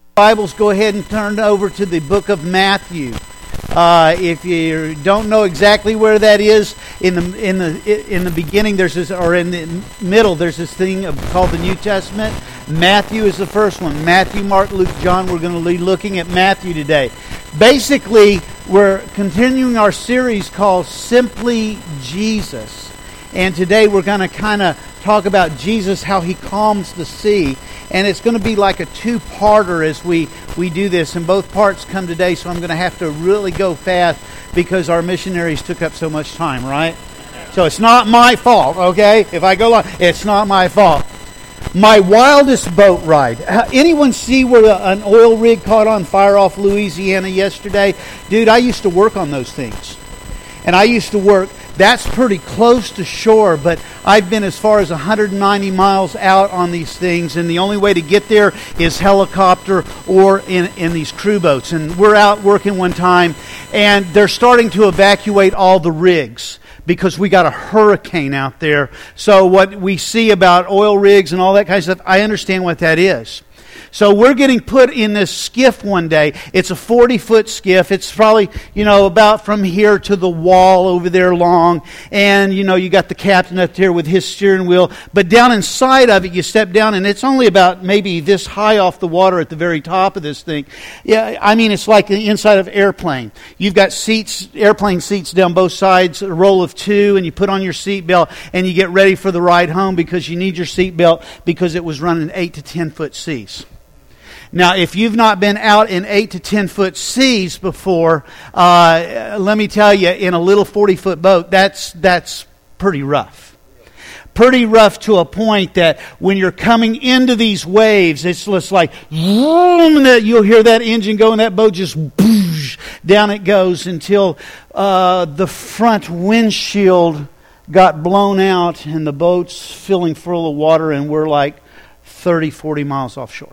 Bibles, go ahead and turn over to the book of Matthew. If you don't know exactly where that is, in the beginning there's this, or in the middle there's this thing called the New Testament. Matthew is the first one. Matthew, Mark, Luke, John. We're going to be looking at Matthew today. Basically, we're continuing our series called Simply Jesus. And today we're going to kind of talk about Jesus, how He calms the sea. And it's going to be like a two-parter as we do this. And both parts come today, so I'm going to have to really go fast because our missionaries took up so much time, right? So it's not my fault, okay? If I go long, it's not my fault. My wildest boat ride. Anyone see where an oil rig caught on fire off Louisiana yesterday? Dude, I used to work on those things. And I used to work... That's pretty close to shore, but I've been as far as 190 miles out on these things, and the only way to get there is helicopter or in these crew boats. And we're out working one time, and they're starting to evacuate all the rigs because we got a hurricane out there. So what we see about oil rigs and all that kind of stuff, I understand what that is. So we're getting put in this skiff one day. It's a 40-foot skiff. It's probably, about from here to the wall over there long. And, you got the captain up there with his steering wheel. But down inside of it, you step down, and it's only about maybe this high off the water at the very top of this thing. Yeah, I mean, it's like the inside of an airplane. You've got seats, airplane seats down both sides, a roll of two, and you put on your seatbelt, and you get ready for the ride home because you need your seatbelt because it was running 8 to 10-foot seas. Now, if you've not been out in 8 to 10-foot seas before, let me tell you, in a little 40-foot boat, that's pretty rough. Pretty rough to a point that when you're coming into these waves, it's just like, you'll hear that engine go and that boat just boosh, down it goes until the front windshield got blown out and the boat's filling full of water and we're like 30, 40 miles offshore.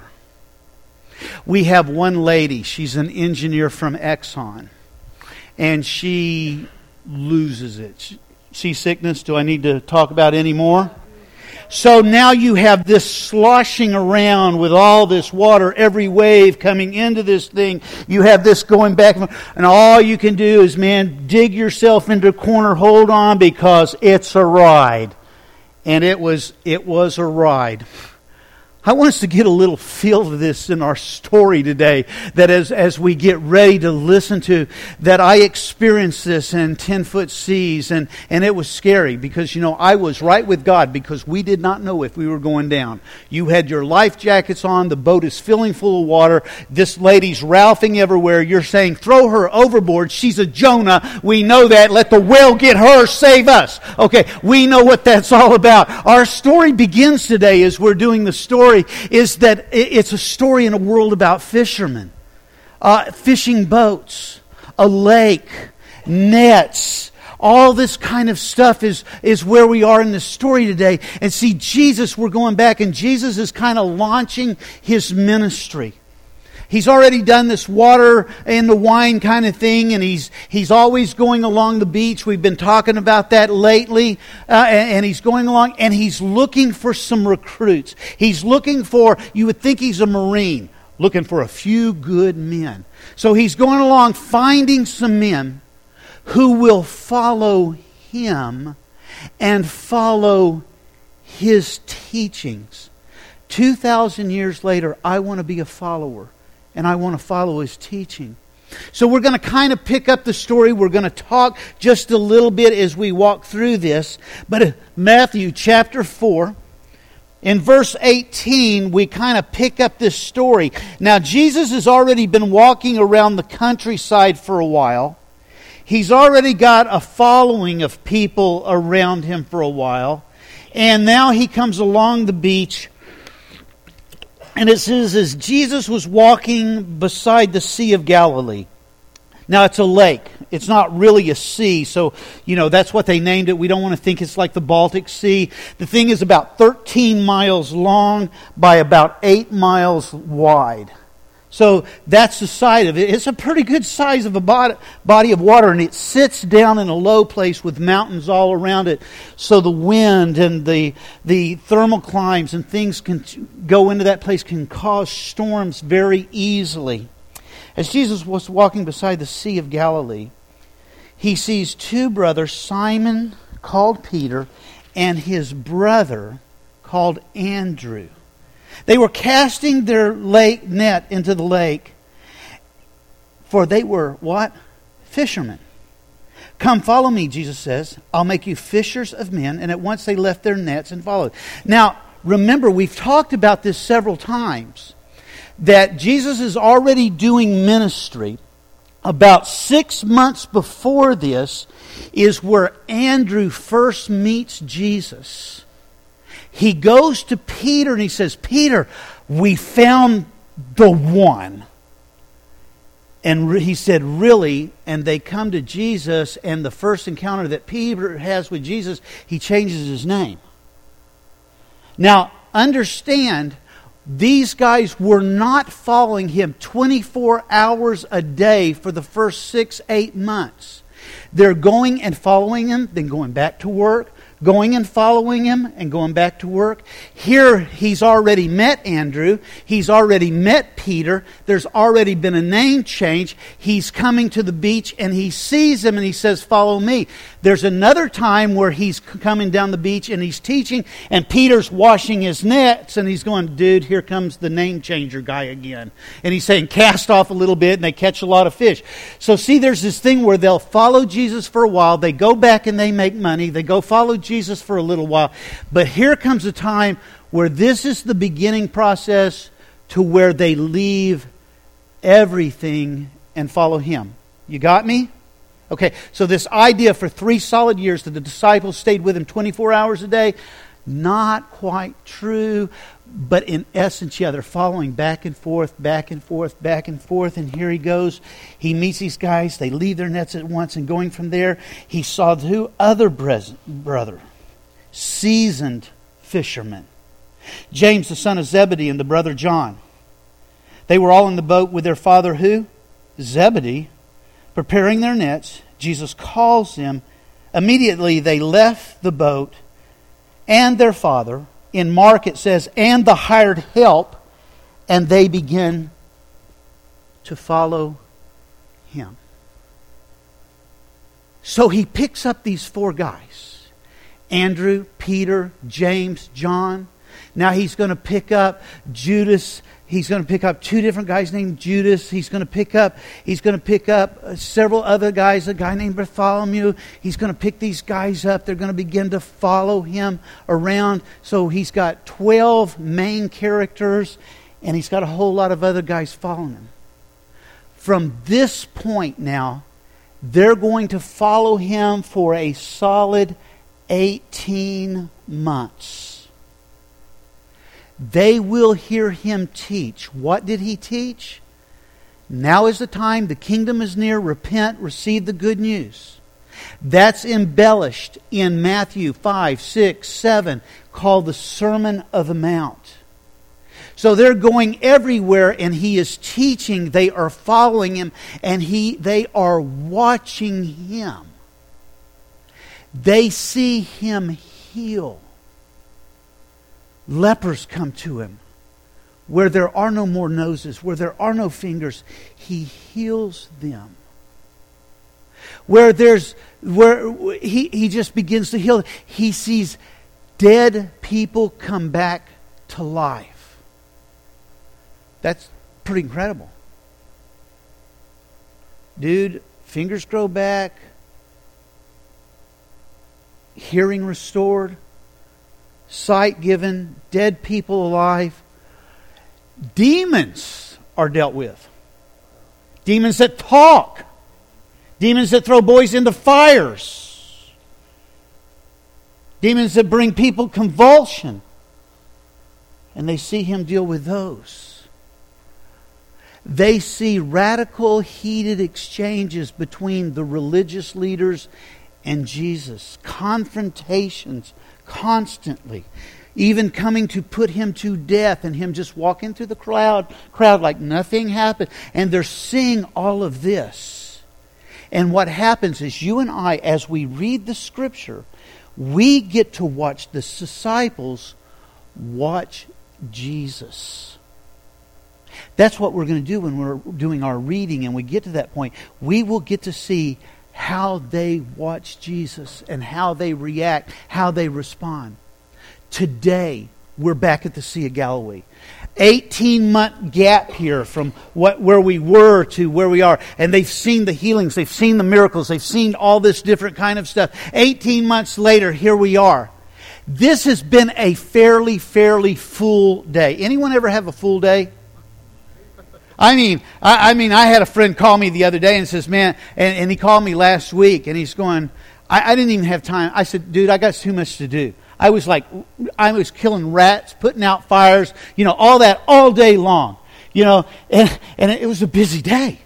We have one lady, she's an engineer from Exxon, and she loses it. Seasickness, do I need to talk about any more? So now you have this sloshing around with all this water, every wave coming into this thing. You have this going back, and all you can do is, dig yourself into a corner, hold on, because it's a ride. And it was a ride. I want us to get a little feel of this in our story today, that as we get ready to listen to, that I experienced this in 10-foot seas, and it was scary because, I was right with God because we did not know if we were going down. You had your life jackets on, the boat is filling full of water, this lady's ralphing everywhere, you're saying, throw her overboard, she's a Jonah, we know that, let the whale get her, save us. Okay, we know what that's all about. Our story begins today as we're doing the story, is that it's a story in a world about fishermen. Fishing boats, a lake, nets, all this kind of stuff is where we are in the story today. And see, Jesus, we're going back, and Jesus is kind of launching His ministry. He's already done this water and the wine kind of thing, and he's always going along the beach. We've been talking about that lately, and he's going along, and he's looking for some recruits. He's looking for, you would think he's a Marine, looking for a few good men. So he's going along finding some men who will follow him and follow his teachings. 2,000 years later, I want to be a follower. And I want to follow his teaching. So we're going to kind of pick up the story. We're going to talk just a little bit as we walk through this. But Matthew chapter 4, in verse 18, we kind of pick up this story. Now, Jesus has already been walking around the countryside for a while. He's already got a following of people around him for a while. And now he comes along the beach. And it says, as Jesus was walking beside the Sea of Galilee. Now, it's a lake. It's not really a sea, so, that's what they named it. We don't want to think it's like the Baltic Sea. The thing is about 13 miles long by about 8 miles wide. So that's the side of it. It's a pretty good size of a body of water, and it sits down in a low place with mountains all around it. So the wind and the thermal climbs and things can go into that place, can cause storms very easily. As Jesus was walking beside the Sea of Galilee, he sees two brothers, Simon, called Peter, and his brother, called Andrew. They were casting their net into the lake, for they were what? Fishermen. Come, follow me, Jesus says. I'll make you fishers of men. And at once they left their nets and followed. Now, remember, we've talked about this several times, that Jesus is already doing ministry. About 6 months before this is where Andrew first meets Jesus. He goes to Peter and he says, Peter, we found the one. And he said, really? And they come to Jesus, and the first encounter that Peter has with Jesus, he changes his name. Now, understand, these guys were not following him 24 hours a day for the first 6-8 months. They're going and following him, then going back to work, going and following him and going back to work. Here he's already met Andrew. He's already met Peter. There's already been a name change. He's coming to the beach and he sees him and he says, follow me. There's another time where he's coming down the beach and he's teaching, and Peter's washing his nets, and he's going, dude, here comes the name changer guy again. And he's saying, cast off a little bit, and they catch a lot of fish. So see, there's this thing where they'll follow Jesus for a while. They go back and they make money. They go follow Jesus for a little while. But here comes a time where this is the beginning process to where they leave everything and follow Him. You got me? Okay, so this idea for 3 solid years that the disciples stayed with Him 24 hours a day, not quite true. But in essence, yeah, they're following back and forth, back and forth, back and forth. And here he goes. He meets these guys. They leave their nets at once. And going from there, he saw 2 other brothers, seasoned fishermen. James, the son of Zebedee, and the brother John. They were all in the boat with their father, who? Zebedee, preparing their nets. Jesus calls them. Immediately they left the boat and their father. In Mark it says, and the hired help, and they begin to follow Him. So He picks up these 4 guys. Andrew, Peter, James, John. Now He's going to pick up Judas. He's going to pick up 2 different guys named Judas. He's going to pick up several other guys, a guy named Bartholomew. He's going to pick these guys up. They're going to begin to follow Him around. So He's got 12 main characters, and He's got a whole lot of other guys following Him. From this point now, they're going to follow Him for a solid 18 months. They will hear Him teach. What did He teach? Now is the time, the kingdom is near, repent, receive the good news. That's embellished in Matthew 5, 6, 7, called the Sermon of the Mount. So they're going everywhere and He is teaching. They are following Him and they are watching Him. They see Him heal. Lepers come to Him. Where there are no more noses, where there are no fingers, He heals them. Where He just begins to heal. He sees dead people come back to life. That's pretty incredible. Dude, fingers grow back, hearing restored, sight given, dead people alive. Demons are dealt with. Demons that talk. Demons that throw boys into fires. Demons that bring people convulsion. And they see Him deal with those. They see radical, heated exchanges between the religious leaders and Jesus. Confrontations constantly. even coming to put him to death, and him just walking through the crowd like nothing happened. And they're seeing all of this. And what happens is you and I, as we read the Scripture, we get to watch the disciples watch Jesus. That's what we're going to do when we're doing our reading, and we get to that point. We will get to see how they watch Jesus and how they react, how they respond. Today, we're back at the Sea of Galilee. 18-month gap here from where we were to where we are. And they've seen the healings, they've seen the miracles, they've seen all this different kind of stuff. 18 months later, here we are. This has been a fairly full day. Anyone ever have a full day? I mean, I had a friend call me the other day and says, man, and he called me last week, and he's going, I didn't even have time. I said, dude, I got too much to do. I was killing rats, putting out fires, all that all day long, and it was a busy day.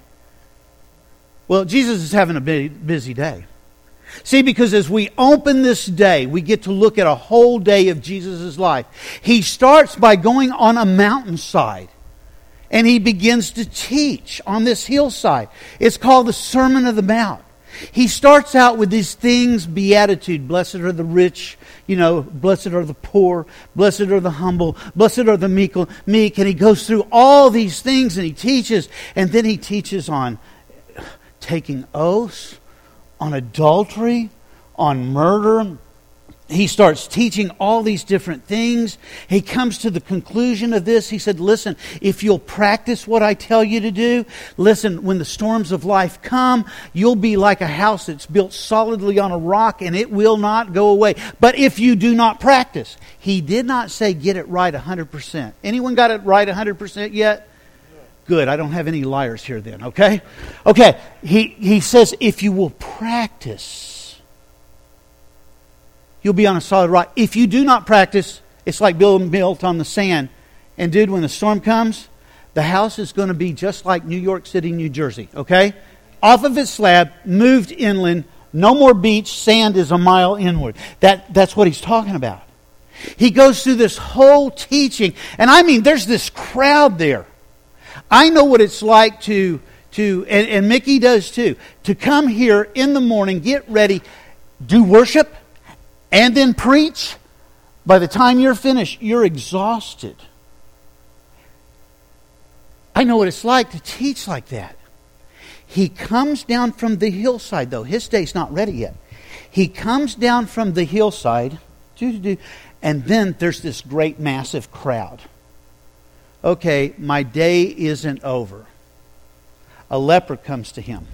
Well, Jesus is having a busy day. See, because as we open this day, we get to look at a whole day of Jesus' life. He starts by going on a mountainside, and he begins to teach on this hillside. It's called the Sermon of the Mount. He starts out with these things, beatitude. Blessed are the rich, blessed are the poor, blessed are the humble, blessed are the meek. And he goes through all these things and he teaches. And then he teaches on taking oaths, on adultery, on murder. He starts teaching all these different things. He comes to the conclusion of this. He said, listen, if you'll practice what I tell you to do, listen, when the storms of life come, you'll be like a house that's built solidly on a rock and it will not go away. But if you do not practice, he did not say get it right 100%. Anyone got it right 100% yet? Good, I don't have any liars here then, okay? Okay, he says if you will practice, you'll be on a solid rock. If you do not practice, it's like built on the sand. And dude, when the storm comes, the house is going to be just like New York City, New Jersey. Okay? Off of its slab, moved inland, no more beach, sand is a mile inward. That's what he's talking about. He goes through this whole teaching. And I mean, there's this crowd there. I know what it's like and Mickey does too, to come here in the morning, get ready, do worship, and then preach. By the time you're finished, you're exhausted. I know what it's like to teach like that. He comes down from the hillside, though. His day's not ready yet. He comes down from the hillside, and then there's this great massive crowd. Okay, my day isn't over. A leper comes to him.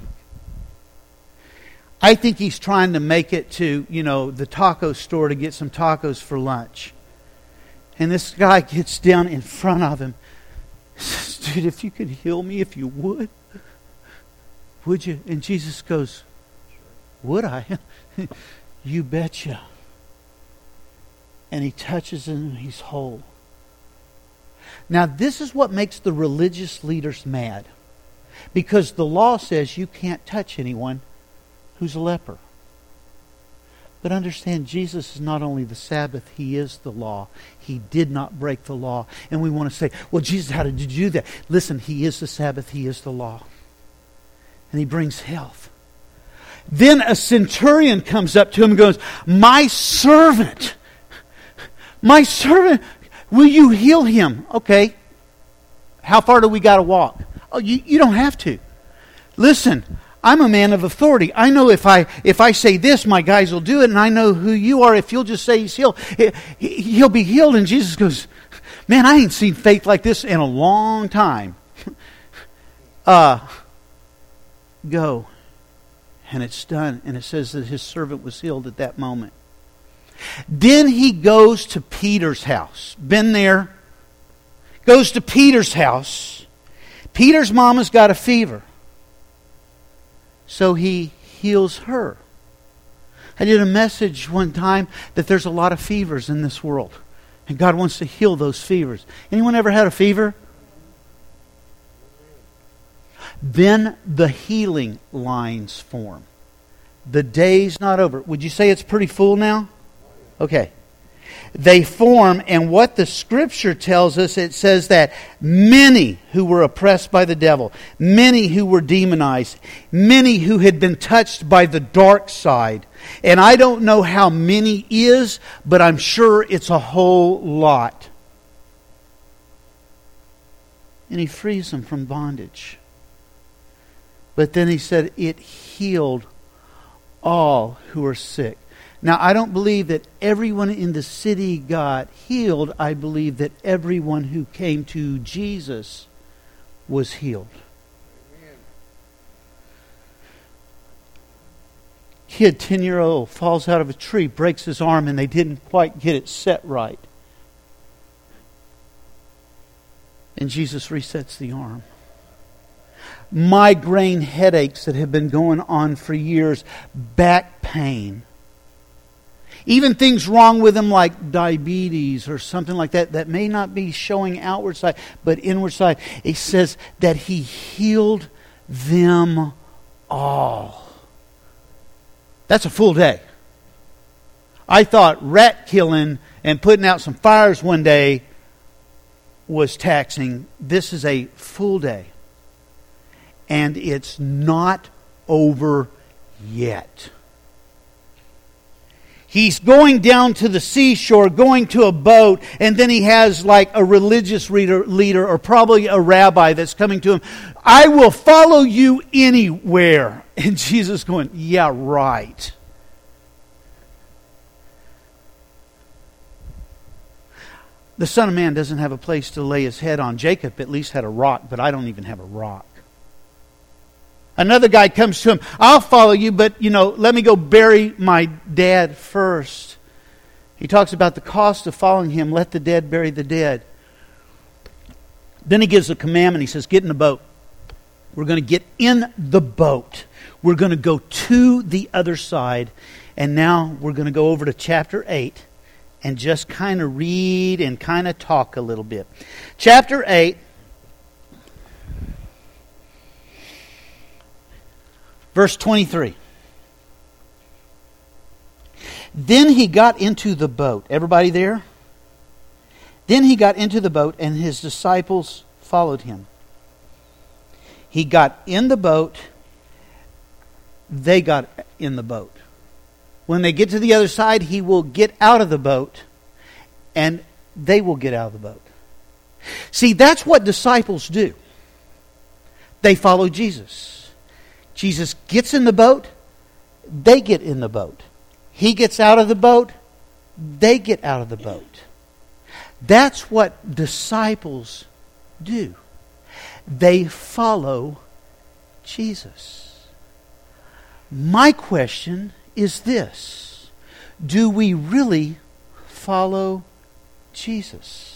I think he's trying to make it to, the taco store to get some tacos for lunch. And this guy gets down in front of him. Says, dude, if you could heal me, if you would you? And Jesus goes, would I? You betcha. And he touches him and he's whole. Now, this is what makes the religious leaders mad. Because the law says you can't touch anyone who's a leper. But understand, Jesus is not only the Sabbath, He is the law. He did not break the law. And we want to say, well, Jesus, how did you do that? Listen, He is the Sabbath, He is the law. And He brings health. Then a centurion comes up to him and goes, my servant, will you heal him? Okay. How far do we got to walk? Oh, you don't have to. Listen, I'm a man of authority. I know if I say this, my guys will do it, and I know who you are. If you'll just say he's healed, he'll be healed. And Jesus goes, man, I ain't seen faith like this in a long time. Go. And it's done. And it says that his servant was healed at that moment. Then he goes to Peter's house. Been there. Goes to Peter's house. Peter's mama's got a fever. So he heals her. I did a message one time that there's a lot of fevers in this world. And God wants to heal those fevers. Anyone ever had a fever? Then the healing lines form. The day's not over. Would you say it's pretty full now? Okay. they form, and what the Scripture tells us, it says that many who were oppressed by the devil, many who were demonized, many who had been touched by the dark side. And I don't know how many is, but I'm sure it's a whole lot. And He frees them from bondage. But then He said it healed all who are sick. Now, I don't believe that everyone in the city got healed. I believe that everyone who came to Jesus was healed. Amen. Kid, 10-year-old, falls out of a tree, breaks his arm, and they didn't quite get it set right. And Jesus resets the arm. Migraine headaches that have been going on for years, back pain. Even things wrong with them like diabetes or something like that, that may not be showing outward side, but inward side. It says that He healed them all. That's a full day. I thought rat killing and putting out some fires one day was taxing. This is a full day. And it's not over yet. He's going down to the seashore, going to a boat, and then he has like a religious leader or probably a rabbi that's coming to him. I will follow you anywhere. And Jesus going, yeah, right. The Son of Man doesn't have a place to lay His head on. Jacob at least had a rock, but I don't even have a rock. Another guy comes to him, I'll follow you, but, let me go bury my dad first. He talks about the cost of following Him. Let the dead bury the dead. Then He gives a commandment. He says, get in the boat. We're going to get in the boat. We're going to go to the other side. And now we're going to go over to chapter 8 and just kind of read and kind of talk a little bit. Chapter 8. Verse 23. Then He got into the boat. Everybody there? Then He got into the boat and His disciples followed Him. He got in the boat. They got in the boat. When they get to the other side, He will get out of the boat and they will get out of the boat. See, that's what disciples do. They follow Jesus. Jesus gets in the boat, they get in the boat. He gets out of the boat, they get out of the boat. That's what disciples do. They follow Jesus. My question is this: do we really follow Jesus?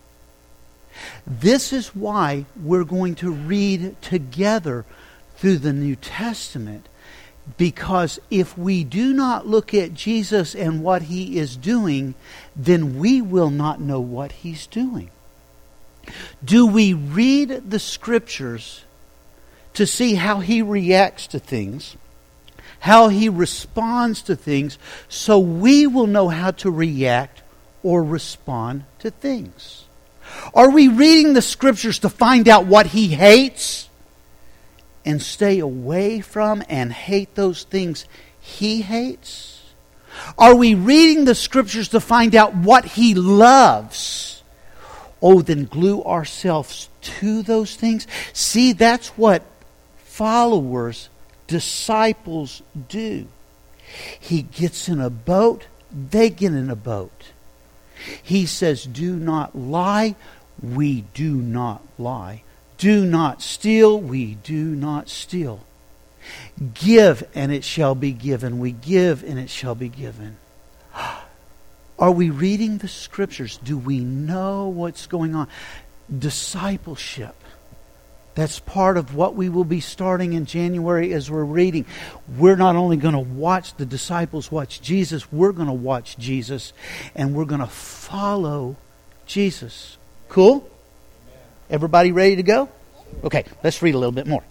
This is why we're going to read together through the New Testament, because if we do not look at Jesus and what He is doing, then we will not know what He's doing. Do we read the Scriptures to see how He reacts to things, how He responds to things, so we will know how to react or respond to things? Are we reading the Scriptures to find out what He hates and stay away from and hate those things He hates? Are we reading the Scriptures to find out what He loves? Oh, then glue ourselves to those things. See, that's what followers, disciples do. He gets in a boat, they get in a boat. He says, do not lie. We do not lie. Do not steal. We do not steal. Give, and it shall be given. We give, and it shall be given. Are we reading the Scriptures? Do we know what's going on? Discipleship. That's part of what we will be starting in January as we're reading. We're not only going to watch the disciples watch Jesus, we're going to watch Jesus, and we're going to follow Jesus. Cool? Everybody ready to go? Okay, let's read a little bit more.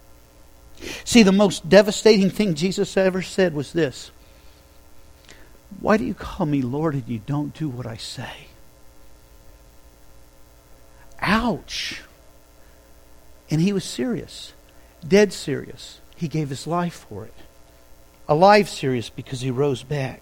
See, the most devastating thing Jesus ever said was this: Why do you call me Lord and you don't do what I say? Ouch. And he was serious. Dead serious. He gave his life for it. Alive serious because he rose back.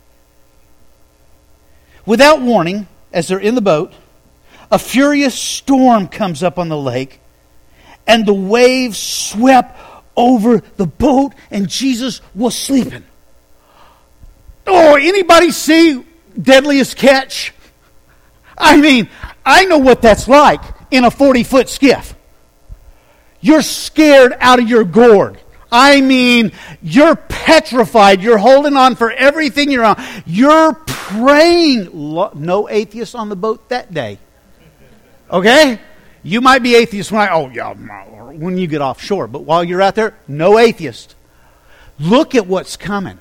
Without warning, as they're in the boat, a furious storm comes up on the lake, and the waves swept over the boat, and Jesus was sleeping. Oh, anybody see Deadliest Catch? I mean, I know what that's like in a 40-foot skiff. You're scared out of your gourd. I mean, you're petrified. You're holding on for everything you're on. You're praying. No atheists on the boat that day. Okay? You might be atheist when you get offshore. But while you're out there, no atheist. Look at what's coming.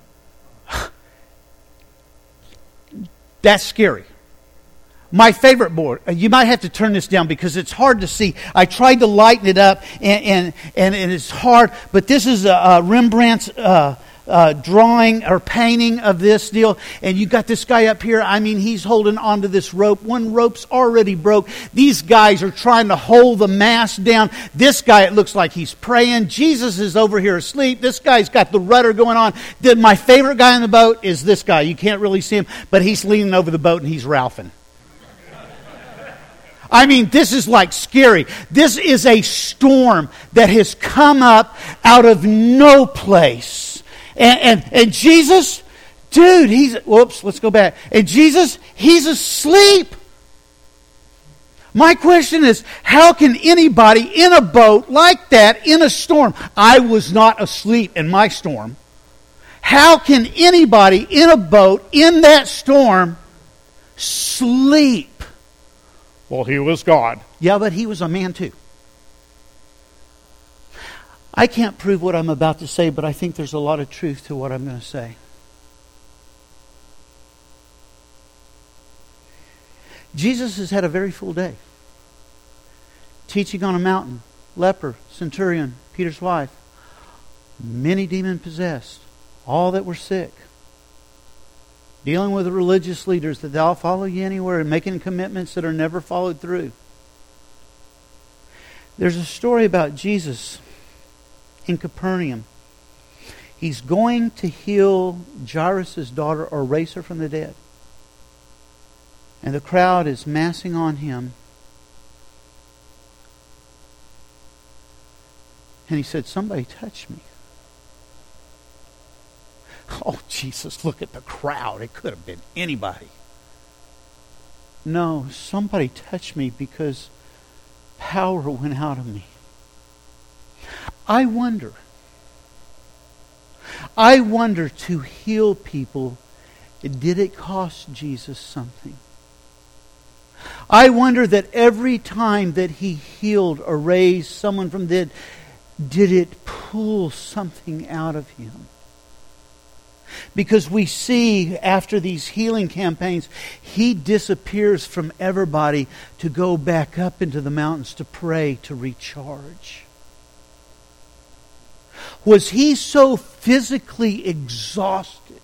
That's scary. My favorite board. You might have to turn this down because it's hard to see. I tried to lighten it up, and it's hard. But this is Rembrandt's drawing or painting of this deal. And you got this guy up here. I mean, he's holding onto this rope. One rope's already broke. These guys are trying to hold the mast down. This guy, it looks like he's praying. Jesus is over here asleep. This guy's got the rudder going on. My favorite guy in the boat is this guy. You can't really see him, but he's leaning over the boat and he's Ralphing. I mean, this is like scary. This is a storm that has come up out of no place. And Jesus, dude, let's go back. And Jesus, he's asleep. My question is, how can anybody in a boat like that, in a storm? I was not asleep in my storm. How can anybody in a boat, in that storm, sleep? Well, he was God. Yeah, but he was a man too. I can't prove what I'm about to say, but I think there's a lot of truth to what I'm going to say. Jesus has had a very full day. Teaching on a mountain, leper, centurion, Peter's wife, many demon-possessed, all that were sick. Dealing with the religious leaders that they'll follow you anywhere and making commitments that are never followed through. There's a story about Jesus in Capernaum. He's going to heal Jairus' daughter or raise her from the dead. And the crowd is massing on him. And he said, "Somebody touch me." Oh, Jesus, look at the crowd. It could have been anybody. No, somebody touched me because power went out of me. I wonder to heal people, did it cost Jesus something? I wonder that every time that he healed or raised someone from the dead, did it pull something out of him? Because we see after these healing campaigns, he disappears from everybody to go back up into the mountains to pray, to recharge. Was he so physically exhausted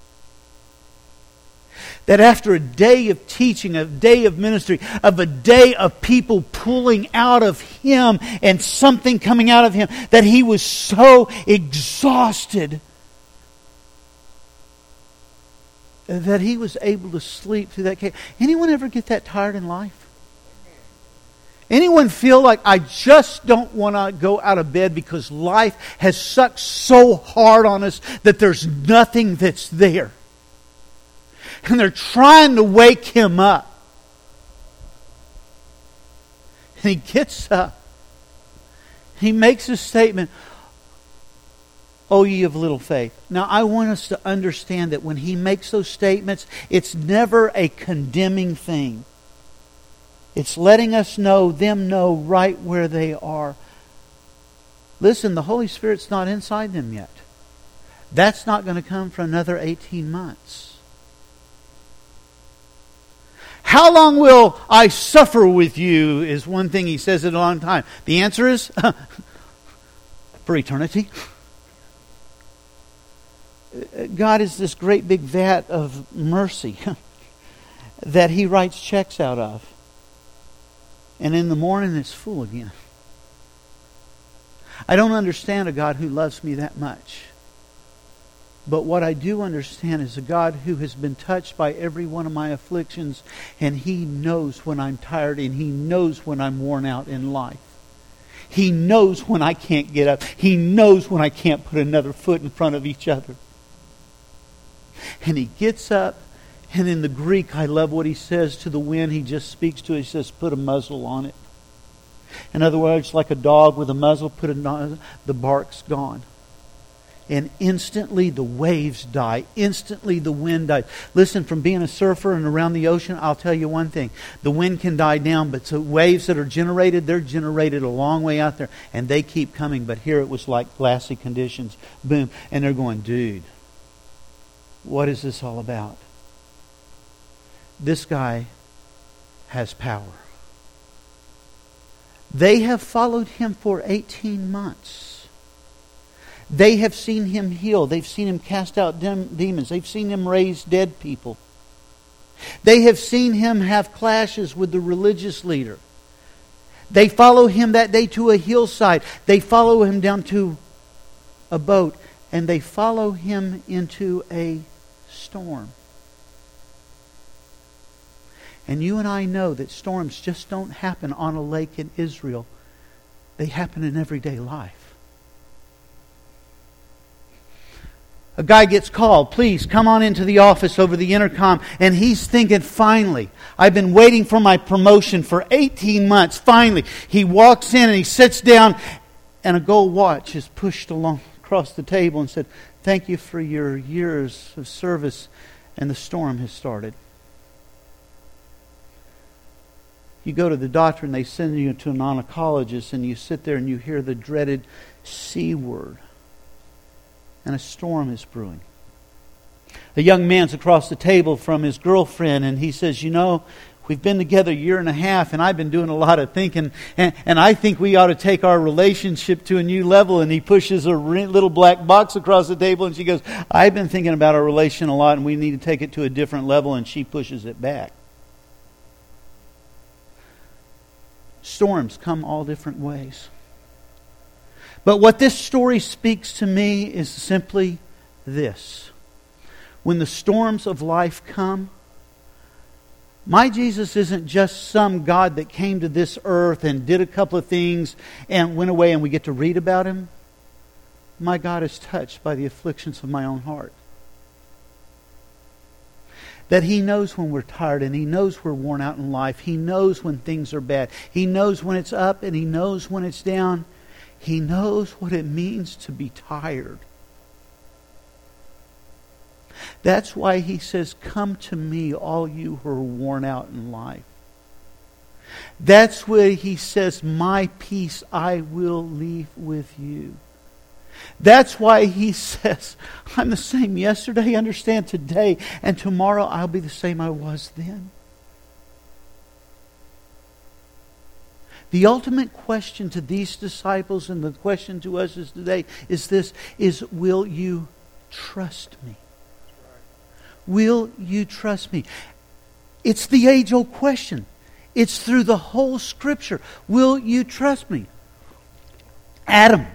that after a day of teaching, a day of ministry, of a day of people pulling out of him and something coming out of him, that he was so exhausted that he was able to sleep through that cave? Anyone ever get that tired in life? Anyone feel like, I just don't want to go out of bed because life has sucked so hard on us that there's nothing that's there? And they're trying to wake him up. And he gets up. He makes a statement, "O ye of little faith." Now, I want us to understand that when he makes those statements, it's never a condemning thing. It's letting us know, them know right where they are. Listen, the Holy Spirit's not inside them yet. That's not going to come for another 18 months. How long will I suffer with you is one thing he says at a long time. The answer is, for eternity. God is this great big vat of mercy that He writes checks out of. And in the morning it's full again. I don't understand a God who loves me that much. But what I do understand is a God who has been touched by every one of my afflictions, and He knows when I'm tired, and He knows when I'm worn out in life. He knows when I can't get up. He knows when I can't put another foot in front of each other. And He gets up, and in the Greek, I love what He says to the wind. He just speaks to it. He says, put a muzzle on it. In other words, like a dog with a muzzle, the bark's gone. And instantly the waves die. Instantly the wind dies. Listen, from being a surfer and around the ocean, I'll tell you one thing. The wind can die down, but the waves that are generated, they're generated a long way out there. And they keep coming. But here it was like glassy conditions. Boom. And they're going, dude, what is this all about? This guy has power. They have followed Him for 18 months. They have seen Him heal. They've seen Him cast out demons. They've seen Him raise dead people. They have seen Him have clashes with the religious leader. They follow Him that day to a hillside. They follow Him down to a boat. And they follow Him into a storm. And you and I know that storms just don't happen on a lake in Israel. They happen in everyday life. A guy gets called, please come on into the office over the intercom. And he's thinking, finally, I've been waiting for my promotion for 18 months. Finally, he walks in and he sits down, and a gold watch is pushed along across the table and said, thank you for your years of service. And the storm has started. You go to the doctor and they send you to an oncologist, and you sit there and you hear the dreaded C word. And a storm is brewing. A young man's across the table from his girlfriend, and he says, you know, we've been together a year and a half, and I've been doing a lot of thinking, and I think we ought to take our relationship to a new level. And he pushes a little black box across the table, and she goes, I've been thinking about our relation a lot, and we need to take it to a different level. And she pushes it back. Storms come all different ways. But what this story speaks to me is simply this. When the storms of life come, my Jesus isn't just some God that came to this earth and did a couple of things and went away and we get to read about Him. My God is touched by the afflictions of my own heart. That He knows when we're tired, and He knows we're worn out in life. He knows when things are bad. He knows when it's up and He knows when it's down. He knows what it means to be tired. That's why He says, come to me, all you who are worn out in life. That's where He says, my peace I will leave with you. That's why He says, I'm the same yesterday, understand today, and tomorrow I'll be the same I was then. The ultimate question to these disciples, and the question to us is today, is this, is will you trust me? Will you trust me? It's the age-old question. It's through the whole Scripture. Will you trust me? Adam,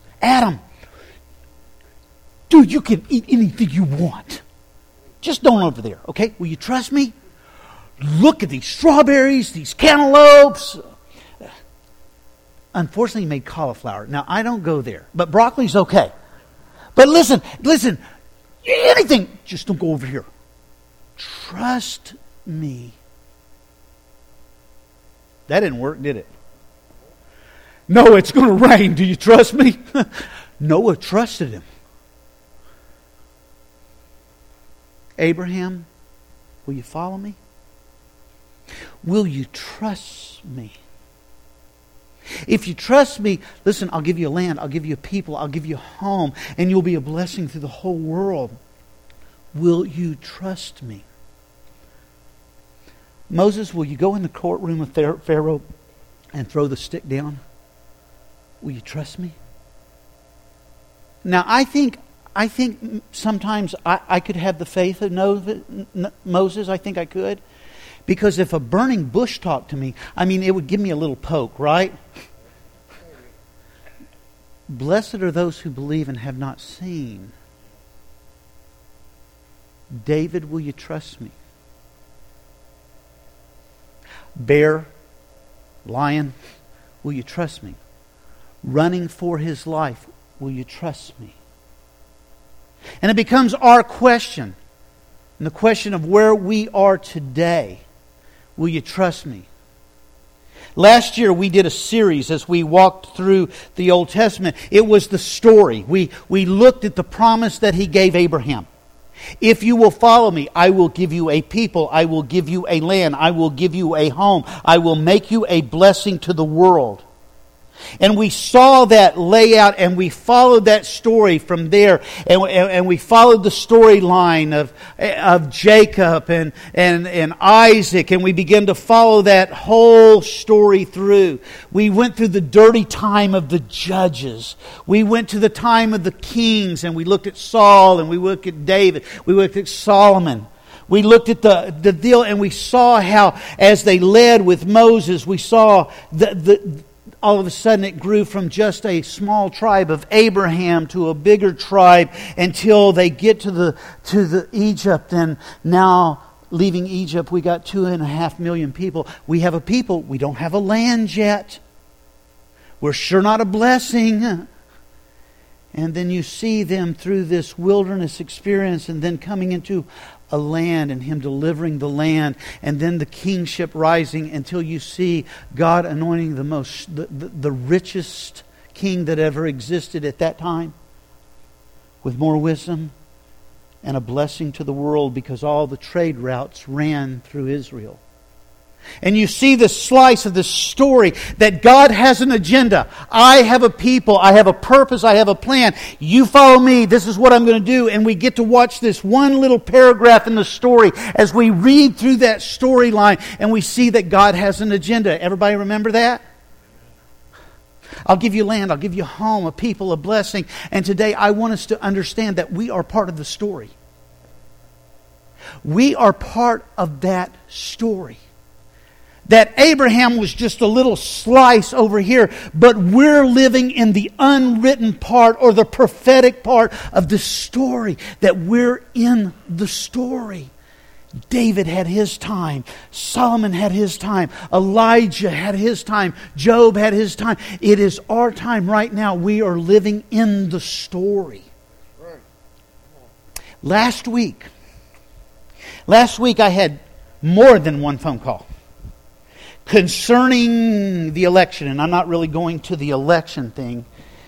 dude, you can eat anything you want. Just don't over there, okay? Will you trust me? Look at these strawberries, these cantaloupes. Unfortunately, he made cauliflower. Now, I don't go there, but broccoli's okay. But listen, anything, just don't go over here. Trust me. That didn't work, did it? No, it's going to rain. Do you trust me? Noah trusted him. Abraham, will you follow me? Will you trust me? If you trust me, listen, I'll give you a land, I'll give you a people, I'll give you a home, and you'll be a blessing to the whole world. Will you trust me? Moses, will you go in the courtroom of Pharaoh and throw the stick down? Will you trust me? Now, I think I think sometimes I could have the faith of Moses. I think I could. Because if a burning bush talked to me, it would give me a little poke, right? Blessed are those who believe and have not seen. David, will you trust me? Bear, lion, will you trust me? Running for his life, will you trust me? And it becomes our question, and the question of where we are today. Will you trust me? Last year we did a series as we walked through the Old Testament. It was the story. We looked at the promise that He gave Abraham. If you will follow me, I will give you a people. I will give you a land. I will give you a home. I will make you a blessing to the world. And we saw that layout and we followed that story from there. And we followed the storyline of Jacob and Isaac. And we began to follow that whole story through. We went through the dirty time of the judges. We went to the time of the kings. And we looked at Saul and we looked at David. We looked at Solomon. We looked at the deal and we saw how as they led with Moses, we saw all of a sudden it grew from just a small tribe of Abraham to a bigger tribe until they get to the Egypt. And now, leaving Egypt, we got 2.5 million people. We have a people. We don't have a land yet. We're sure not a blessing. And then you see them through this wilderness experience and then coming into a land and Him delivering the land and then the kingship rising until you see God anointing the richest king that ever existed at that time with more wisdom and a blessing to the world because all the trade routes ran through Israel. And you see this slice of this story that God has an agenda. I have a people. I have a purpose. I have a plan. You follow me. This is what I'm going to do. And we get to watch this one little paragraph in the story as we read through that storyline and we see that God has an agenda. Everybody remember that? I'll give you land. I'll give you a home, a people, a blessing. And today I want us to understand that we are part of the story. We are part of that story. That Abraham was just a little slice over here, but we're living in the unwritten part or the prophetic part of the story. That we're in the story. David had his time. Solomon had his time. Elijah had his time. Job had his time. It is our time right now. We are living in the story. Last week I had more than one phone call concerning the election, and I'm not really going to the election thing,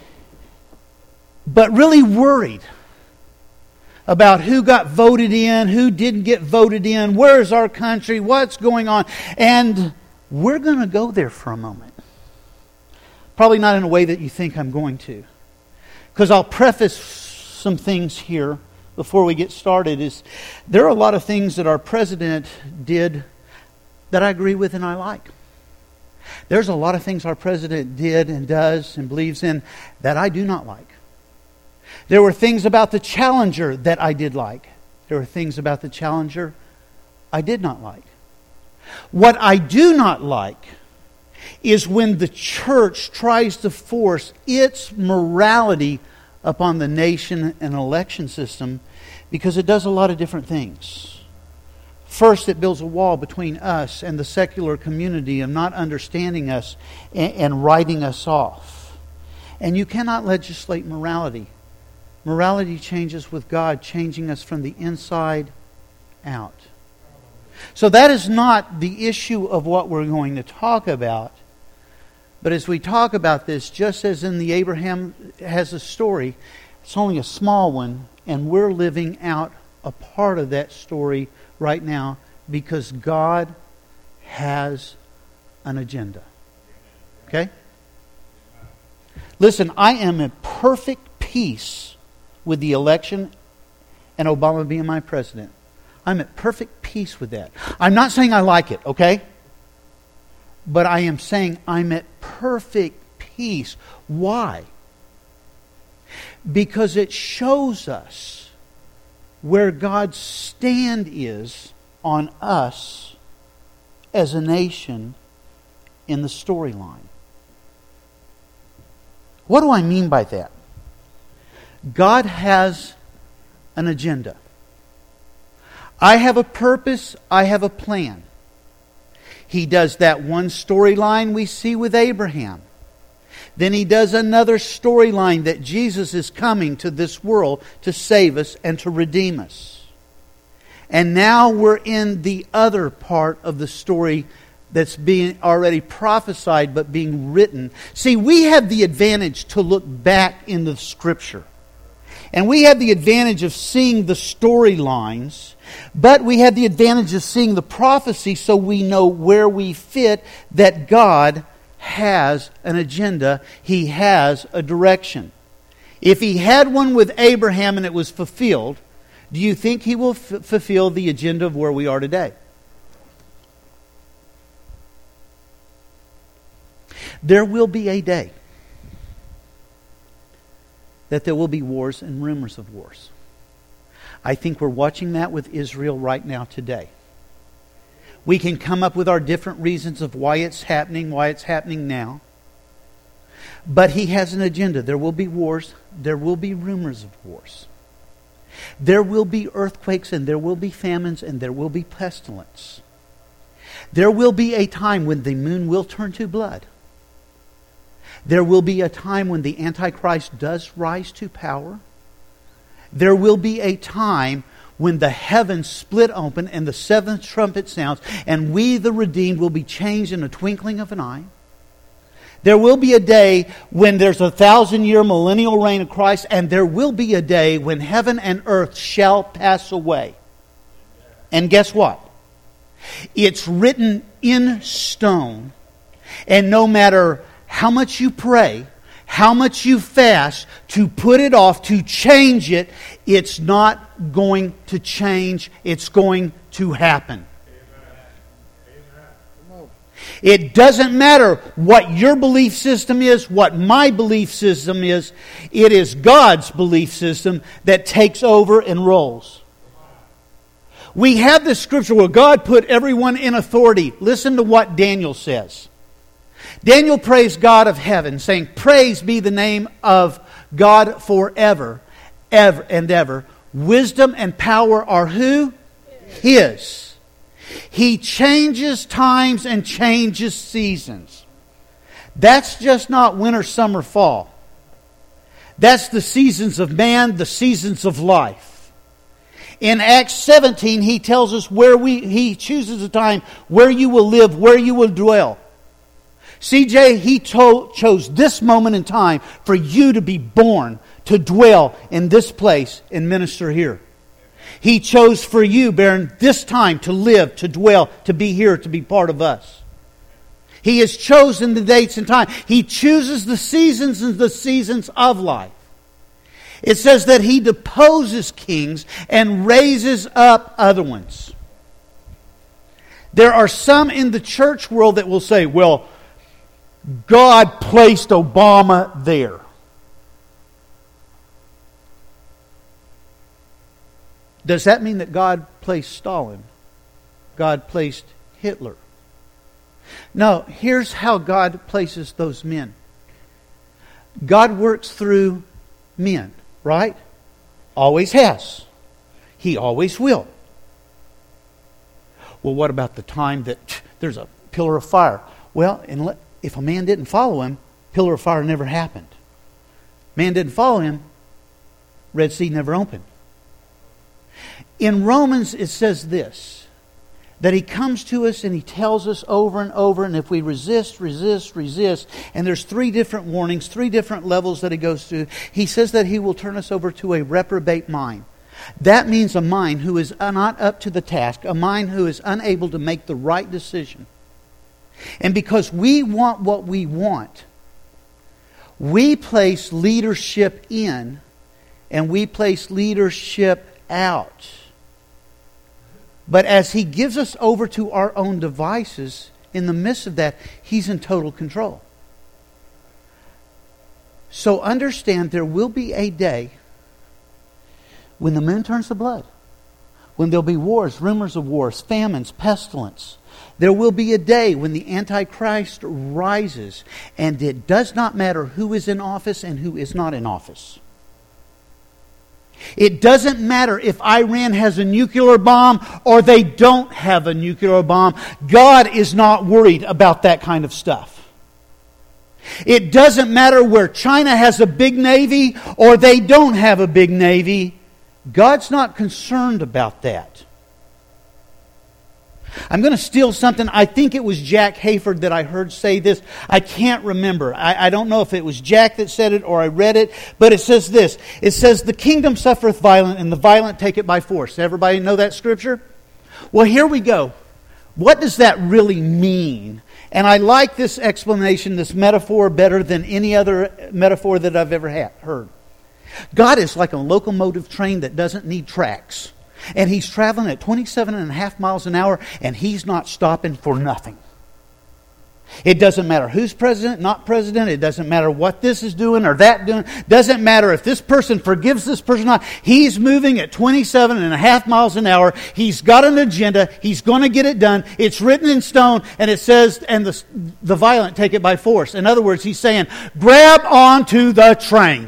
but really worried about who got voted in, who didn't get voted in, where's our country, what's going on. And we're going to go there for a moment. Probably not in a way that you think I'm going to. Because I'll preface some things here before we get started. Is there are a lot of things that our president did that I agree with and I like. There's a lot of things our president did and does and believes in that I do not like. There were things about the Challenger that I did like. There were things about the Challenger I did not like. What I do not like is when the church tries to force its morality upon the nation and election system, because it does a lot of different things. First, it builds a wall between us and the secular community of not understanding us and writing us off. And you cannot legislate morality. Morality changes with God, changing us from the inside out. So that is not the issue of what we're going to talk about. But as we talk about this, just as in the Abraham has a story, it's only a small one, and we're living out a part of that story right now because God has an agenda. Okay? Listen, I am in perfect peace with the election and Obama being my president. I'm at perfect peace with that. I'm not saying I like it, okay? But I am saying I'm at perfect peace. Why? because it shows us where God's stand is on us as a nation in the storyline. What do I mean by that? God has an agenda. I have a purpose, I have a plan. He does that one storyline we see with Abraham. Then He does another storyline that Jesus is coming to this world to save us and to redeem us. And now we're in the other part of the story that's being already prophesied but being written. See, we have the advantage to look back in the Scripture. And we have the advantage of seeing the storylines, but we have the advantage of seeing the prophecy so we know where we fit, that God has an agenda. He has a direction. If He had one with Abraham and it was fulfilled, do you think He will fulfill the agenda of where we are today? There will be a day that there will be wars and rumors of wars. I think we're watching that with Israel right now today. We can come up with our different reasons of why it's happening now. But He has an agenda. There will be wars. There will be rumors of wars. There will be earthquakes, and there will be famines, and there will be pestilence. There will be a time when the moon will turn to blood. There will be a time when the Antichrist does rise to power. There will be a time when the heavens split open and the seventh trumpet sounds, and we, the redeemed, will be changed in a twinkling of an eye. There will be a day when there's 1,000-year millennial reign of Christ, and there will be a day when heaven and earth shall pass away. And guess what? It's written in stone, and no matter how much you pray, how much you fast to put it off, to change it, it's not going to change. It's going to happen. Amen. It doesn't matter what your belief system is, what my belief system is. It is God's belief system that takes over and rolls. We have this scripture where God put everyone in authority. Listen to what Daniel says. Daniel praised God of heaven, saying, "Praise be the name of God forever, ever and ever. Wisdom and power are who? His. He changes times and changes seasons." That's just not winter, summer, fall. That's the seasons of man, the seasons of life. In Acts 17, He tells us He chooses a time where you will live, where you will dwell. CJ, He chose this moment in time for you to be born, to dwell in this place and minister here. He chose for you, Baron, this time to live, to dwell, to be here, to be part of us. He has chosen the dates and time. He chooses the seasons and the seasons of life. It says that He deposes kings and raises up other ones. There are some in the church world that will say, well, God placed Obama there. Does that mean that God placed Stalin? God placed Hitler? No, here's how God places those men. God works through men, right? Always has. He always will. Well, what about the time that there's a pillar of fire? Well, if a man didn't follow Him, pillar of fire never happened. Man didn't follow Him, Red Sea never opened. In Romans it says this, that He comes to us and He tells us over and over, and if we resist, and there's 3 different warnings, 3 different levels that He goes through, He says that He will turn us over to a reprobate mind. That means a mind who is not up to the task, a mind who is unable to make the right decision. And because we want what we want, we place leadership in and we place leadership out. But as He gives us over to our own devices, in the midst of that, He's in total control. So understand there will be a day when the moon turns to blood. When there'll be wars, rumors of wars, famines, pestilence. There will be a day when the Antichrist rises, and it does not matter who is in office and who is not in office. It doesn't matter if Iran has a nuclear bomb or they don't have a nuclear bomb. God is not worried about that kind of stuff. It doesn't matter where China has a big navy or they don't have a big navy. God's not concerned about that. I'm going to steal something. I think it was Jack Hayford that I heard say this. I can't remember. I don't know if it was Jack that said it or I read it. But it says this. It says, the kingdom suffereth violence and the violent take it by force. Everybody know that scripture? Well, here we go. What does that really mean? And I like this explanation, this metaphor, better than any other metaphor that I've ever heard. God is like a locomotive train that doesn't need tracks. And He's traveling at 27.5 miles an hour, and He's not stopping for nothing. It doesn't matter who's president, not president. It doesn't matter what this is doing or that doing. It doesn't matter if this person forgives this person or not. He's moving at 27.5 miles an hour. He's got an agenda. He's going to get it done. It's written in stone, and it says, and the violent take it by force. In other words, He's saying, grab onto the train.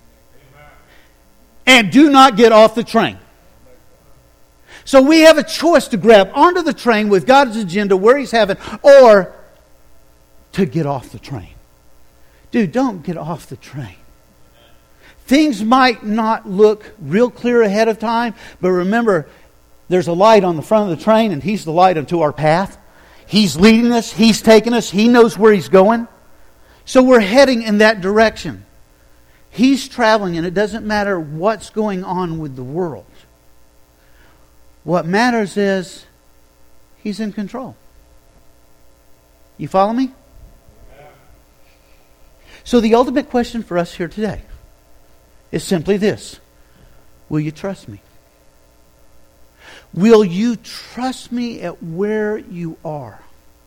And do not get off the train. So we have a choice to grab onto the train with God's agenda where He's having, or to get off the train. Dude, don't get off the train. Things might not look real clear ahead of time, but remember, there's a light on the front of the train, and He's the light unto our path. He's leading us. He's taking us. He knows where He's going. So we're heading in that direction. He's traveling, and it doesn't matter what's going on with the world. What matters is He's in control. You follow me? So the ultimate question for us here today is simply this. Will you trust me? Will you trust me at where you are?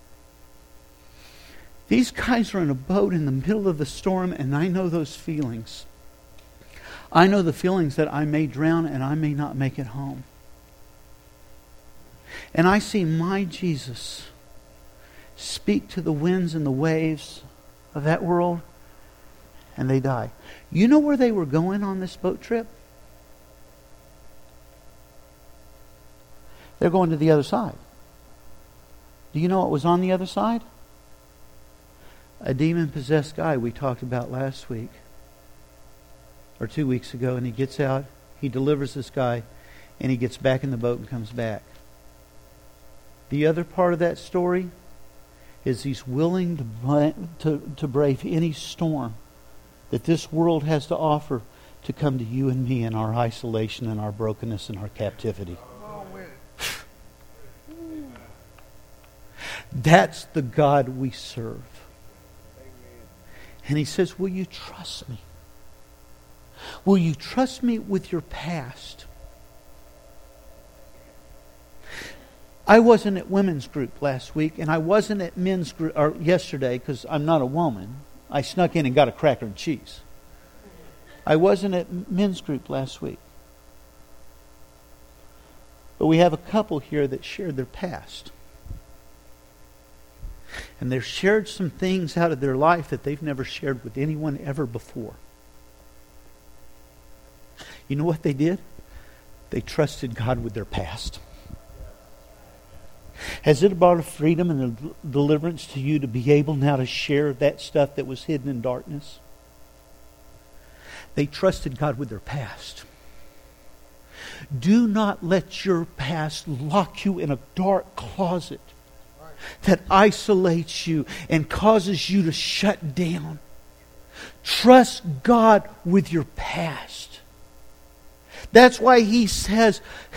These guys are in a boat in the middle of the storm, and I know those feelings. I know the feelings that I may drown and I may not make it home. And I see my Jesus speak to the winds and the waves of that world, and they die. You know where they were going on this boat trip? They're going to the other side. Do you know what was on the other side? A demon-possessed guy we talked about last week or 2 weeks ago, and he gets out, he delivers this guy, and he gets back in the boat and comes back. The other part of that story is he's willing to brave any storm that this world has to offer to come to you and me in our isolation and our brokenness and our captivity. That's the God we serve. And He says, will you trust me? Will you trust me with your past? I wasn't at women's group last week, and I wasn't at men's group yesterday because I'm not a woman. I snuck in and got a cracker and cheese. I wasn't at men's group last week. But we have a couple here that shared their past. And they've shared some things out of their life that they've never shared with anyone ever before. You know what they did? They trusted God with their past. Has it brought a freedom and a deliverance to you to be able now to share that stuff that was hidden in darkness? They trusted God with their past. Do not let your past lock you in a dark closet that isolates you and causes you to shut down. Trust God with your past. That's why He says,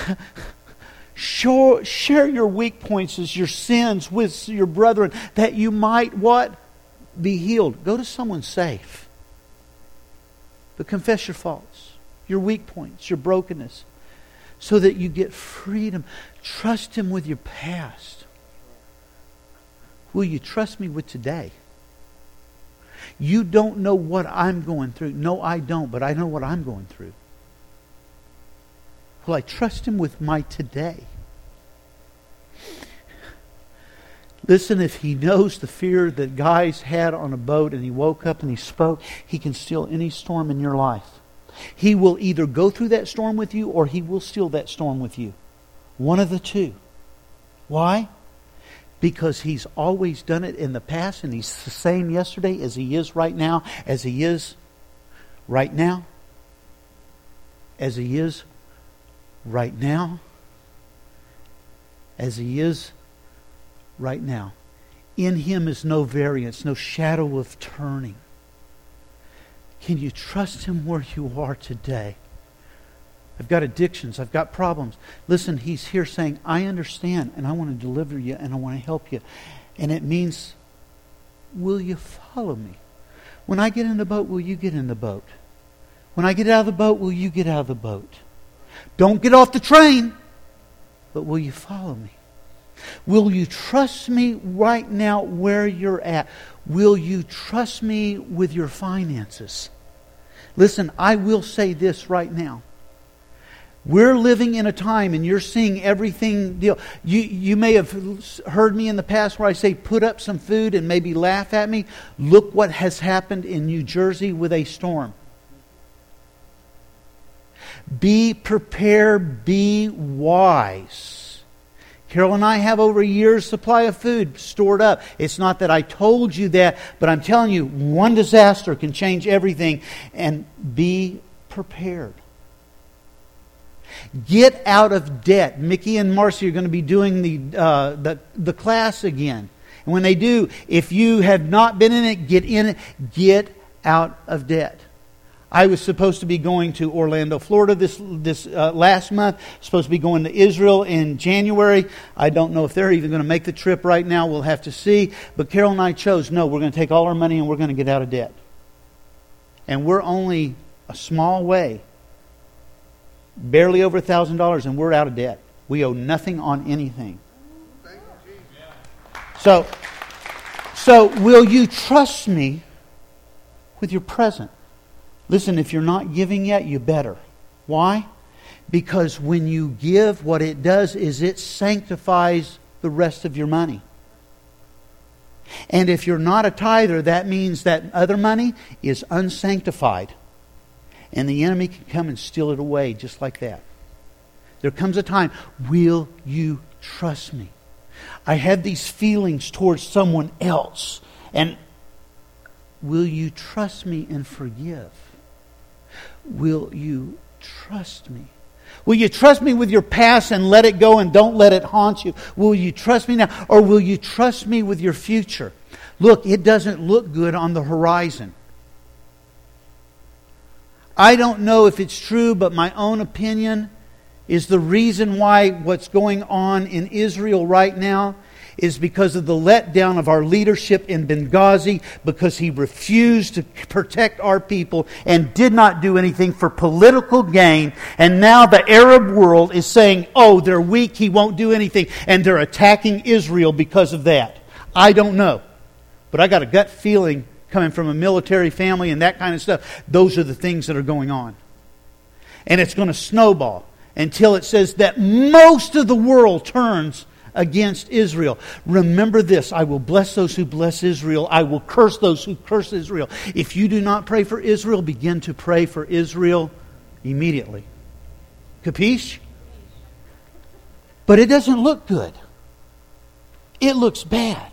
share your weak points as your sins with your brethren, that you might what? Be healed. Go to someone safe. But confess your faults, your weak points, your brokenness, so that you get freedom. Trust Him with your past. Will you trust me with today? You don't know what I'm going through. No, I don't, but I know what I'm going through. Will I trust Him with my today? Listen, if He knows the fear that guys had on a boat and he woke up and he spoke, He can still any storm in your life. He will either go through that storm with you or He will still that storm with you. One of the two. Why? Because He's always done it in the past, and He's the same yesterday as He is right now, as He is right now, as He is right now, as He is right now. In Him is no variance, no shadow of turning. Can you trust Him where you are today? I've got addictions. I've got problems. Listen, He's here saying, I understand, and I want to deliver you, and I want to help you. And it means, will you follow me? When I get in the boat, will you get in the boat? When I get out of the boat, will you get out of the boat? Don't get off the train, but will you follow me? Will you trust me right now where you're at? Will you trust me with your finances? Listen, I will say this right now. We're living in a time, and you're seeing everything deal. You may have heard me in the past where I say, put up some food and maybe laugh at me. Look what has happened in New Jersey with a storm. Be prepared, be wise. Carol and I have over a year's supply of food stored up. It's not that I told you that, but I'm telling you, one disaster can change everything. And be prepared. Get out of debt. Mickey and Marcy are going to be doing the class again. And when they do, if you have not been in it, get in it. Get out of debt. I was supposed to be going to Orlando, Florida this last month. Supposed to be going to Israel in January. I don't know if they're even going to make the trip right now. We'll have to see. But Carol and I chose, no, we're going to take all our money and we're going to get out of debt. And we're only a small way, barely over $1,000, and we're out of debt. We owe nothing on anything. So will you trust me with your present? Listen, if you're not giving yet, you better. Why? Because when you give, what it does is it sanctifies the rest of your money. And if you're not a tither, that means that other money is unsanctified. And the enemy can come and steal it away just like that. There comes a time, will you trust me? I have these feelings towards someone else. And will you trust me and forgive? Will you trust me? Will you trust me with your past and let it go and don't let it haunt you? Will you trust me now? Or will you trust me with your future? Look, it doesn't look good on the horizon. I don't know if it's true, but my own opinion is the reason why what's going on in Israel right now is because of the letdown of our leadership in Benghazi, because he refused to protect our people and did not do anything for political gain. And now the Arab world is saying, oh, they're weak, he won't do anything. And they're attacking Israel because of that. I don't know. But I got a gut feeling coming from a military family and that kind of stuff. Those are the things that are going on. And it's going to snowball until it says that most of the world turns against Israel. Remember this, I will bless those who bless Israel. I will curse those who curse Israel. If you do not pray for Israel, begin to pray for Israel immediately. Capiche? But it doesn't look good. It looks bad.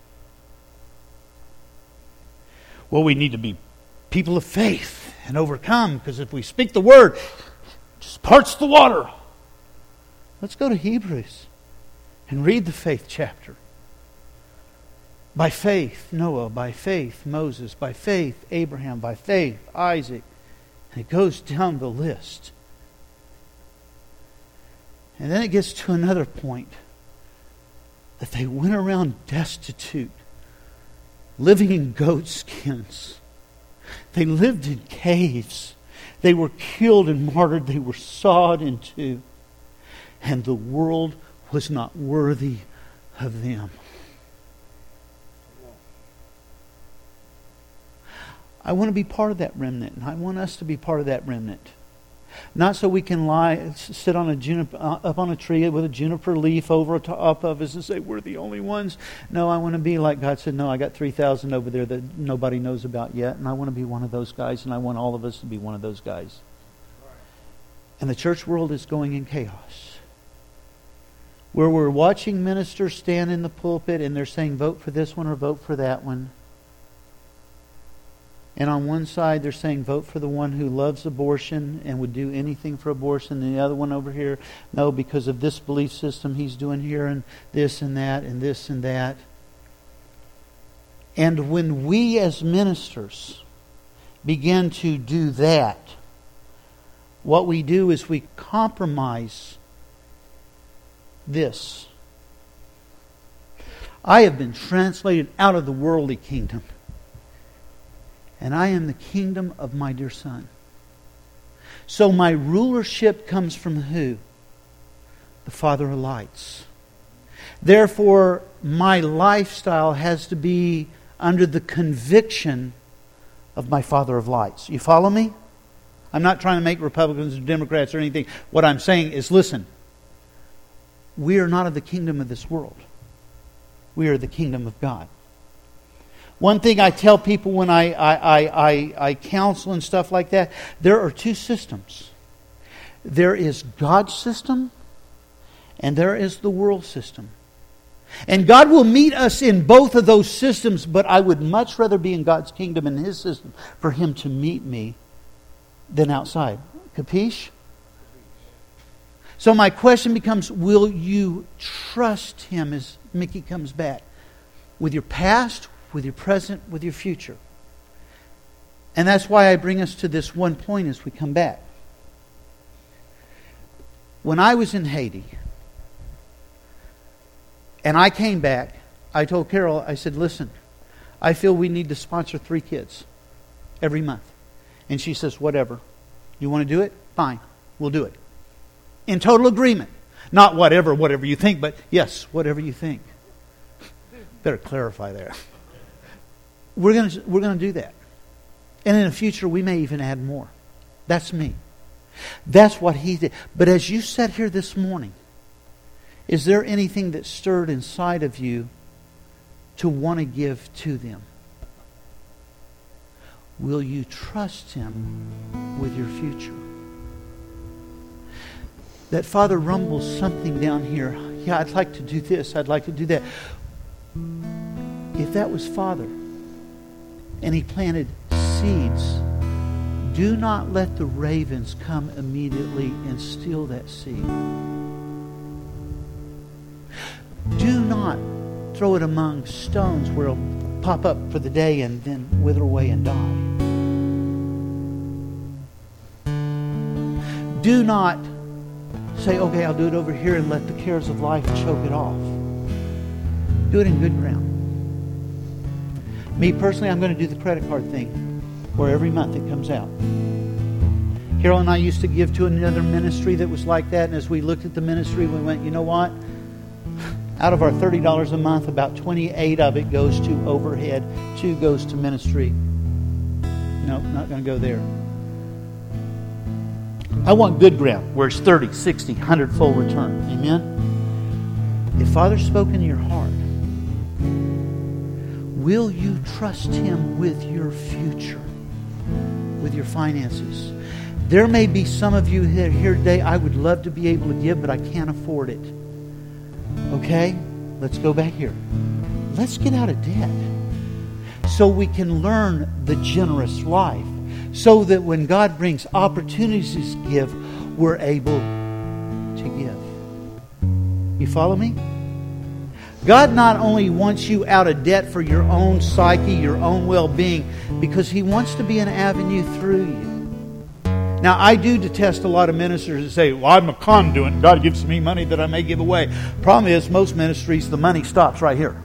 Well, we need to be people of faith and overcome, because if we speak the word, it just parts the water. Let's go to Hebrews and read the faith chapter. By faith, Noah. By faith, Moses. By faith, Abraham. By faith, Isaac. And it goes down the list. And then it gets to another point. That they went around destitute, living in goat skins. They lived in caves. They were killed and martyred. They were sawed in two. And the world was not worthy of them. I want to be part of that remnant, and I want us to be part of that remnant. Not so we can sit on up on a tree with a juniper leaf over top of us and say, we're the only ones. No, I want to be like God said, no, I got 3,000 over there that nobody knows about yet, and I want to be one of those guys, and I want all of us to be one of those guys. And the church world is going in chaos. Where we're watching ministers stand in the pulpit and they're saying, vote for this one or vote for that one. And on one side, they're saying, vote for the one who loves abortion and would do anything for abortion. And the other one over here, no, because of this belief system he's doing here and this and that and this and that. And when we as ministers begin to do that, what we do is we compromise this. I have been translated out of the worldly kingdom. And I am the kingdom of my dear Son. So my rulership comes from who? The Father of lights. Therefore, my lifestyle has to be under the conviction of my Father of lights. You follow me? I'm not trying to make Republicans or Democrats or anything. What I'm saying is, listen, we are not of the kingdom of this world. We are the kingdom of God. One thing I tell people when I counsel and stuff like that, there are two systems. There is God's system and there is the world system. And God will meet us in both of those systems, but I would much rather be in God's kingdom and His system for Him to meet me than outside. Capiche? So my question becomes, will you trust Him as Mickey comes back? With your past, with your present, with your future. And that's why I bring us to this one point as we come back. When I was in Haiti, and I came back, I told Carol, I said, listen, I feel we need to sponsor 3 kids every month. And she says, whatever. You want to do it? Fine. We'll do it. In total agreement. Not whatever you think, but yes, whatever you think. Better clarify there. We're going to do that. And in the future, we may even add more. That's me. That's what He did. But as you sat here this morning, is there anything that stirred inside of you to want to give to them? Will you trust Him with your future? That Father rumbles something down here. Yeah, I'd like to do this. I'd like to do that. If that was Father, and He planted seeds, do not let the ravens come immediately and steal that seed. Do not throw it among stones where it'll pop up for the day and then wither away and die. Do not say, okay, I'll do it over here and let the cares of life choke it off. Do it in good ground. Me personally, I'm going to do the credit card thing where every month it comes out. Carol and I used to give to another ministry that was like that, and as we looked at the ministry, we went, you know what? Out of our $30 a month, about 28 of it goes to overhead, 2 goes to ministry. No, not going to go there. I want good ground where it's 30, 60, 100-fold return. Amen? If Father's spoken in your heart, will you trust Him with your future, with your finances? There may be some of you here today, I would love to be able to give, but I can't afford it. Okay? Let's go back here. Let's get out of debt so we can learn the generous life, so that when God brings opportunities to give, we're able to give. You follow me? God not only wants you out of debt for your own psyche, your own well-being, because He wants to be an avenue through you. Now, I do detest a lot of ministers that say, well, I'm a conduit and God gives me money that I may give away. Problem is, most ministries, the money stops right here.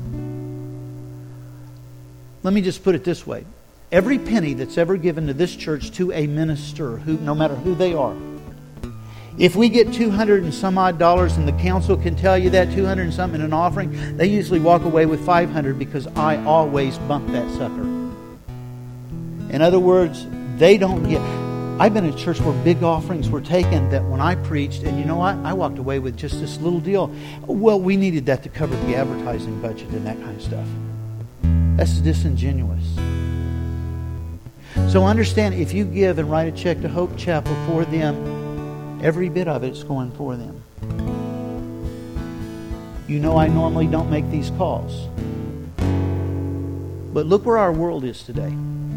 Let me just put it this way. Every penny that's ever given to this church to a minister, no matter who they are, if we get $200 and some odd and the council can tell you that $200 and something in an offering, they usually walk away with $500 because I always bump that sucker. In other words, they don't get... I've been in a church where big offerings were taken that when I preached, and you know what? I walked away with just this little deal. Well, we needed that to cover the advertising budget and that kind of stuff. That's disingenuous. So understand, if you give and write a check to Hope Chapel for them, every bit of it's going for them. You know I normally don't make these calls. But look where our world is today.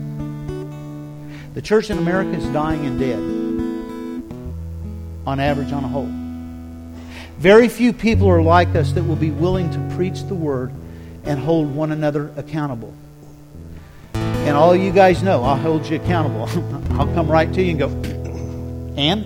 The church in America is dying and dead. On average, on a whole. Very few people are like us that will be willing to preach the Word and hold one another accountable. And all you guys know, I'll hold you accountable. I'll come right to you and go, and?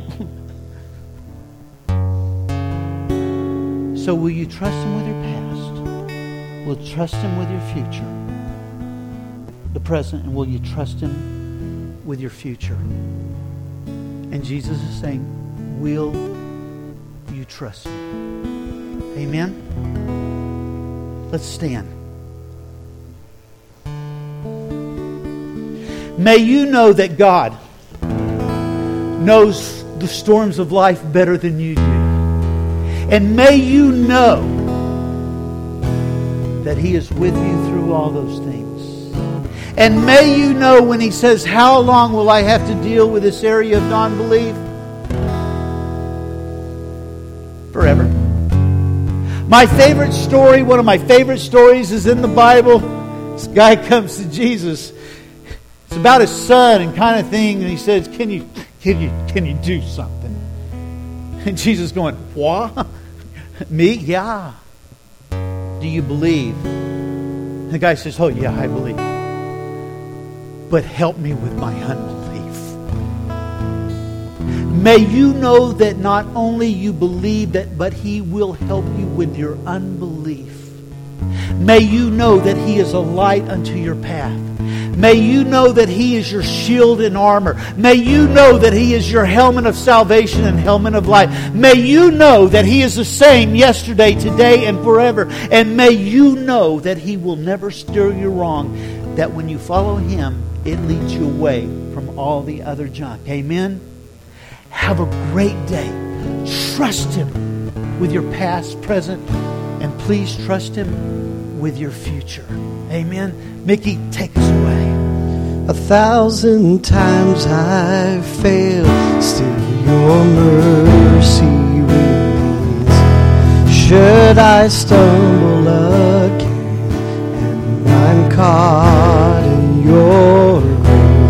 So will you trust Him with your past? Will you trust Him with your future? The present, and will you trust Him with your future? And Jesus is saying, will you trust me? Amen? Let's stand. May you know that God knows the storms of life better than you do. And may you know that He is with you through all those things. And may you know when He says, how long will I have to deal with this area of non-belief? Forever. My favorite story, one of my favorite stories is in the Bible. This guy comes to Jesus. It's about his son and kind of thing. And he says, can you do something? And Jesus going, what? Me? Yeah. Do you believe? And the guy says, oh yeah, I believe. But help me with my unbelief. May you know that not only you believe that, but He will help you with your unbelief. May you know that He is a light unto your path. May you know that He is your shield and armor. May you know that He is your helmet of salvation and helmet of light. May you know that He is the same yesterday, today, and forever. And may you know that He will never steer you wrong. That when you follow Him, it leads you away from all the other junk. Amen? Have a great day. Trust Him with your past, present, and please trust Him with your future. Amen? Mickey, take us away. 1,000 times I failed, still your mercy remains. Should I stumble